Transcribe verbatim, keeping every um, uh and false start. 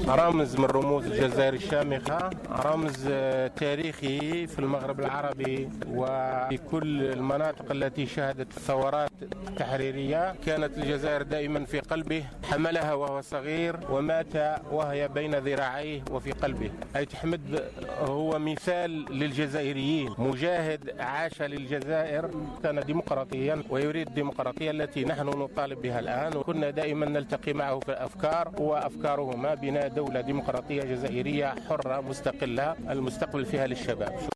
رمز من رموز الجزائر الشامخة، رمز تاريخي في المغرب العربي وفي كل المناطق التي شهدت الثورات التحريرية. كانت الجزائر دائما في قلبه، حملها وهو صغير ومات وهي بين ذراعيه وفي قلبه. أيت حمد هو مثال للجزائريين، مجاهد عاش للجزائر، كان ديمقراطيا ويريد الديمقراطية التي نحن نطالب بها الآن، وكنا دائما نلتقي معه في الأفكار وأفكارهما بناء دولة ديمقراطية جزائرية حرة مستقلة المستقبل فيها للشباب.